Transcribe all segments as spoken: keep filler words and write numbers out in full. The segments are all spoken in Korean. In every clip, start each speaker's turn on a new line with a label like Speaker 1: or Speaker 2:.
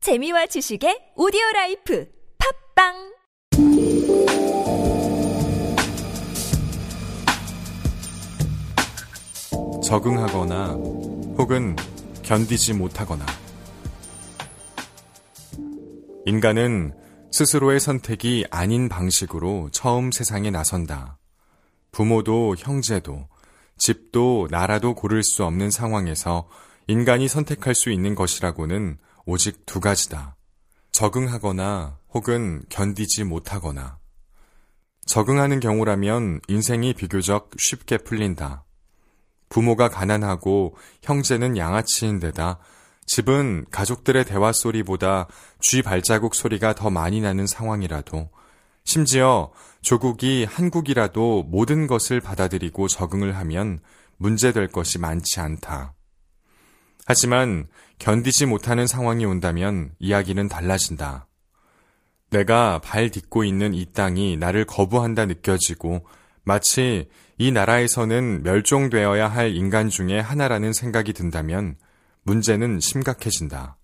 Speaker 1: 재미와 지식의 오디오라이프 팝빵
Speaker 2: 적응하거나 혹은 견디지 못하거나. 인간은 스스로의 선택이 아닌 방식으로 처음 세상에 나선다. 부모도 형제도 집도 나라도 고를 수 없는 상황에서 인간이 선택할 수 있는 것이라고는 오직 두 가지다. 적응하거나 혹은 견디지 못하거나. 적응하는 경우라면 인생이 비교적 쉽게 풀린다. 부모가 가난하고 형제는 양아치인 데다 집은 가족들의 대화 소리보다 쥐 발자국 소리가 더 많이 나는 상황이라도, 심지어 조국이 한국이라도 모든 것을 받아들이고 적응을 하면 문제될 것이 많지 않다. 하지만 견디지 못하는 상황이 온다면 이야기는 달라진다. 내가 발 딛고 있는 이 땅이 나를 거부한다 느껴지고 마치 이 나라에서는 멸종되어야 할 인간 중에 하나라는 생각이 든다면 문제는 심각해진다.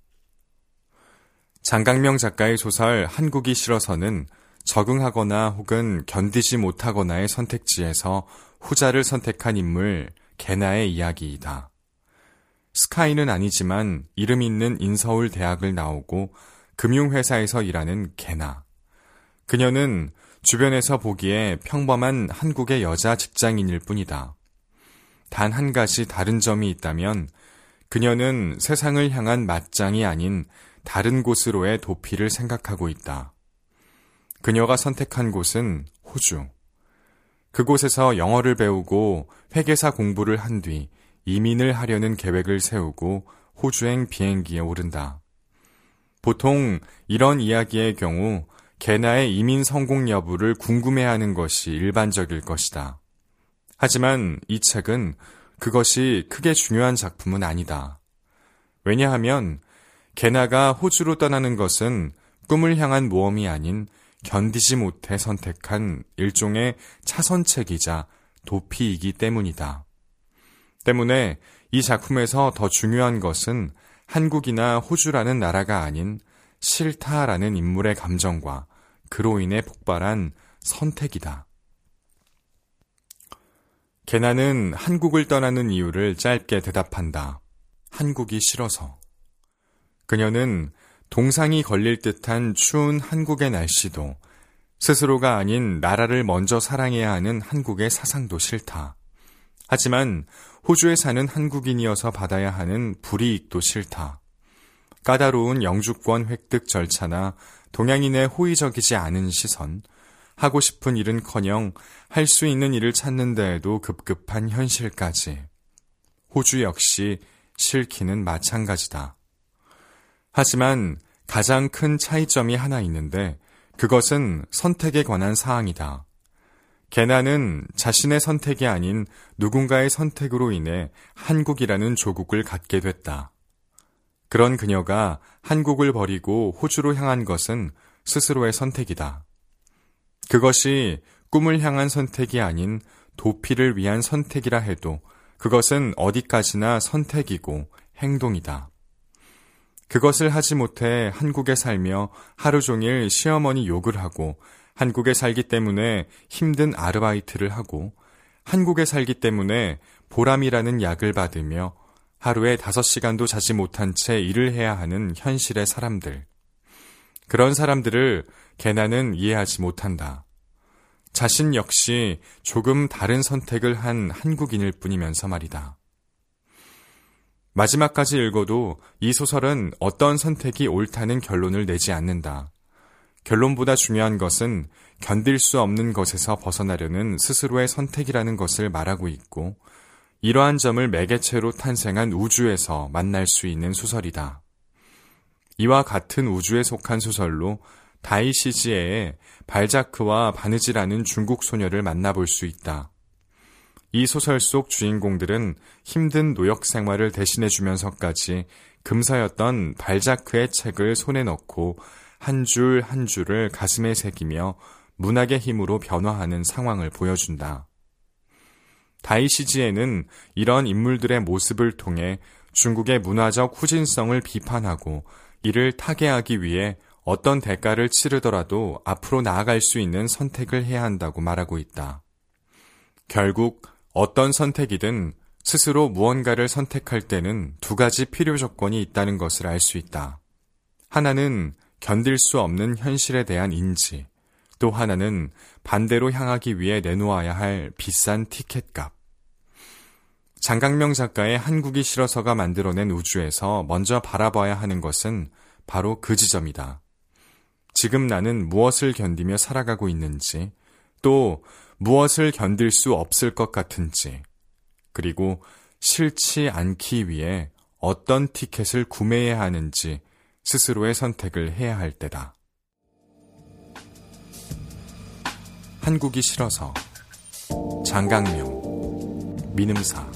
Speaker 2: 장강명 작가의 소설 한국이 싫어서는 적응하거나 혹은 견디지 못하거나의 선택지에서 후자를 선택한 인물 개나의 이야기이다. 스카이는 아니지만 이름 있는 인서울 대학을 나오고 금융회사에서 일하는 개나. 그녀는 주변에서 보기에 평범한 한국의 여자 직장인일 뿐이다. 단 한 가지 다른 점이 있다면 그녀는 세상을 향한 맞짱이 아닌 다른 곳으로의 도피를 생각하고 있다. 그녀가 선택한 곳은 호주. 그곳에서 영어를 배우고 회계사 공부를 한 뒤 이민을 하려는 계획을 세우고 호주행 비행기에 오른다. 보통 이런 이야기의 경우 개나의 이민 성공 여부를 궁금해하는 것이 일반적일 것이다. 하지만 이 책은 그것이 크게 중요한 작품은 아니다. 왜냐하면 개나가 호주로 떠나는 것은 꿈을 향한 모험이 아닌 견디지 못해 선택한 일종의 차선책이자 도피이기 때문이다. 때문에 이 작품에서 더 중요한 것은 한국이나 호주라는 나라가 아닌 싫다라는 인물의 감정과 그로 인해 폭발한 선택이다. 개나는 한국을 떠나는 이유를 짧게 대답한다. 한국이 싫어서. 그녀는 동상이 걸릴 듯한 추운 한국의 날씨도, 스스로가 아닌 나라를 먼저 사랑해야 하는 한국의 사상도 싫다. 하지만 호주에 사는 한국인이어서 받아야 하는 불이익도 싫다. 까다로운 영주권 획득 절차나 동양인의 호의적이지 않은 시선, 하고 싶은 일은커녕 할 수 있는 일을 찾는 데에도 급급한 현실까지. 호주 역시 싫기는 마찬가지다. 하지만 가장 큰 차이점이 하나 있는데 그것은 선택에 관한 사항이다. 개나는 자신의 선택이 아닌 누군가의 선택으로 인해 한국이라는 조국을 갖게 됐다. 그런 그녀가 한국을 버리고 호주로 향한 것은 스스로의 선택이다. 그것이 꿈을 향한 선택이 아닌 도피를 위한 선택이라 해도 그것은 어디까지나 선택이고 행동이다. 그것을 하지 못해 한국에 살며 하루 종일 시어머니 욕을 하고, 한국에 살기 때문에 힘든 아르바이트를 하고, 한국에 살기 때문에 보람이라는 약을 받으며 하루에 다섯 시간도 자지 못한 채 일을 해야 하는 현실의 사람들. 그런 사람들을 개나는 이해하지 못한다. 자신 역시 조금 다른 선택을 한 한국인일 뿐이면서 말이다. 마지막까지 읽어도 이 소설은 어떤 선택이 옳다는 결론을 내지 않는다. 결론보다 중요한 것은 견딜 수 없는 것에서 벗어나려는 스스로의 선택이라는 것을 말하고 있고, 이러한 점을 매개체로 탄생한 우주에서 만날 수 있는 소설이다. 이와 같은 우주에 속한 소설로 다이시지에의 발자크와 바느지라는 중국 소녀를 만나볼 수 있다. 이 소설 속 주인공들은 힘든 노역 생활을 대신해주면서까지 금서였던 발자크의 책을 손에 넣고 한 줄 한 줄을 가슴에 새기며 문학의 힘으로 변화하는 상황을 보여준다. 다이시지에는 이런 인물들의 모습을 통해 중국의 문화적 후진성을 비판하고 이를 타개하기 위해 어떤 대가를 치르더라도 앞으로 나아갈 수 있는 선택을 해야 한다고 말하고 있다. 결국 어떤 선택이든 스스로 무언가를 선택할 때는 두 가지 필요 조건이 있다는 것을 알 수 있다. 하나는 견딜 수 없는 현실에 대한 인지, 또 하나는 반대로 향하기 위해 내놓아야 할 비싼 티켓값. 장강명 작가의 한국이 싫어서가 만들어낸 우주에서 먼저 바라봐야 하는 것은 바로 그 지점이다. 지금 나는 무엇을 견디며 살아가고 있는지, 또 무엇을 견딜 수 없을 것 같은지, 그리고 싫지 않기 위해 어떤 티켓을 구매해야 하는지 스스로의 선택을 해야 할 때다. 한국이 싫어서. 장강명, 민음사.